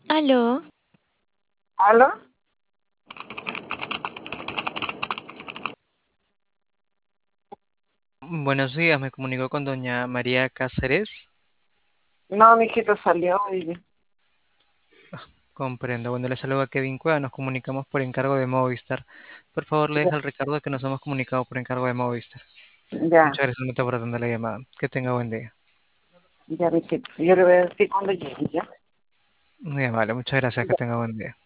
Aló, ¿Aló? Buenos días, me comunico con doña María Cáceres. No, mi hijito salió y Comprendo. Bueno, le saluda Kevin Cueva, nos comunicamos por encargo de Movistar. Por favor, le ya, deja el recado de que nos hemos comunicado por encargo de Movistar. ya, Muchas gracias Neta, por atender la llamada. Que tenga buen día. ya, mi hijito. Yo le voy a decir cuando llegue, ya. Muy amable, muchas gracias, que Ya, tenga buen día.